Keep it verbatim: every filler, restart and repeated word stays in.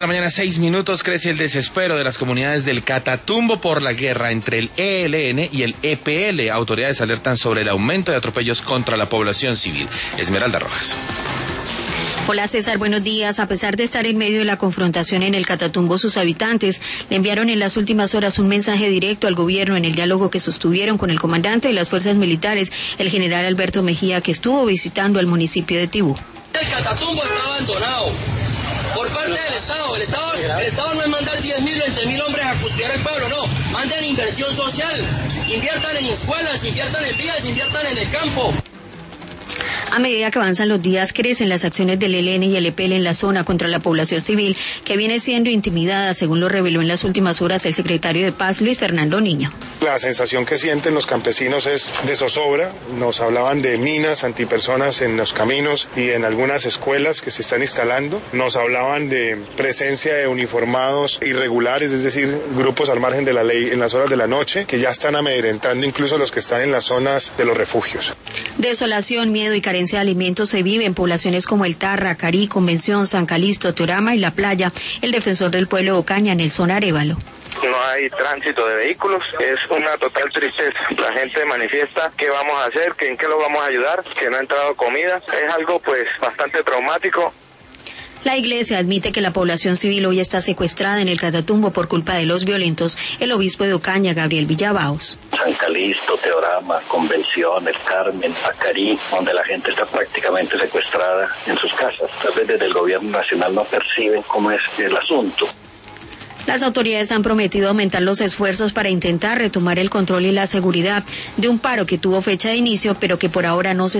La mañana, seis minutos, crece el desespero de las comunidades del Catatumbo por la guerra entre el E L N y el E P L. Autoridades alertan sobre el aumento de atropellos contra la población civil. Esmeralda Rojas. Hola César, buenos días. A pesar de estar en medio de la confrontación en el Catatumbo, sus habitantes le enviaron en las últimas horas un mensaje directo al gobierno en el diálogo que sostuvieron con el comandante de las fuerzas militares, el general Alberto Mejía, que estuvo visitando al municipio de Tibú. El Catatumbo está abandonado por parte del Estado. El Estado, el Estado no es mandar diez mil, veinte mil hombres a custodiar el pueblo, no. Manden inversión social, inviertan en escuelas, inviertan en vías, inviertan en el campo. A medida que avanzan los días, crecen las acciones del E L N y el E P L en la zona contra la población civil, que viene siendo intimidada, según lo reveló en las últimas horas el secretario de Paz, Luis Fernando Niño. La sensación que sienten los campesinos es de zozobra. Nos hablaban de minas antipersonas en los caminos y en algunas escuelas que se están instalando. Nos hablaban de presencia de uniformados irregulares, es decir, grupos al margen de la ley en las horas de la noche, que ya están amedrentando incluso los que están en las zonas de los refugios. Desolación, miedo y carencia de alimentos se vive en poblaciones como El Tarra, Carí, Convención, San Calixto, Teorama y La Playa. El defensor del pueblo Ocaña, Nelson Arévalo. No hay tránsito de vehículos, es una total tristeza. La gente manifiesta qué vamos a hacer, que en qué lo vamos a ayudar, que no ha entrado comida. Es algo pues bastante traumático. La iglesia admite que la población civil hoy está secuestrada en el Catatumbo por culpa de los violentos. El obispo de Ocaña, Gabriel Villabaos. San Calixto, Teorama, Convención, El Carmen, Acarí, donde la gente está prácticamente secuestrada en sus casas. Tal vez desde el gobierno nacional no perciben cómo es el asunto. Las autoridades han prometido aumentar los esfuerzos para intentar retomar el control y la seguridad de un paro que tuvo fecha de inicio, pero que por ahora no se